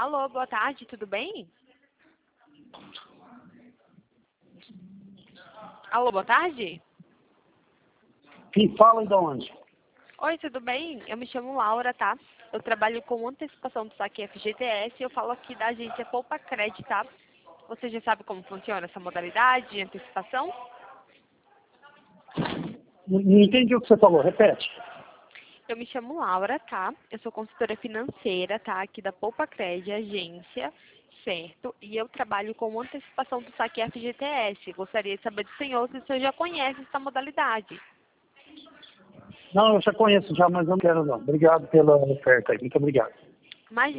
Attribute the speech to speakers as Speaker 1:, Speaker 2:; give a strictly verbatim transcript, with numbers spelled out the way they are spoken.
Speaker 1: Alô, boa tarde, tudo bem? Alô, boa tarde?
Speaker 2: Quem fala e de onde?
Speaker 1: Oi, tudo bem? Eu me chamo Laura, tá? Eu trabalho com antecipação do saque F G T S e eu falo aqui da agência Poupa Cred, tá? Você já sabe como funciona essa modalidade de antecipação?
Speaker 2: Não não entendi o que você falou, repete.
Speaker 1: Eu me chamo Laura, tá? Eu sou consultora financeira, tá? Aqui da Poupa Cred, agência, certo? E eu trabalho com antecipação do saque F G T S. Gostaria de saber do senhor se o senhor já conhece essa modalidade.
Speaker 2: Não, eu já conheço já, mas eu não quero não. Obrigado pela oferta aí, muito obrigado.
Speaker 1: Mas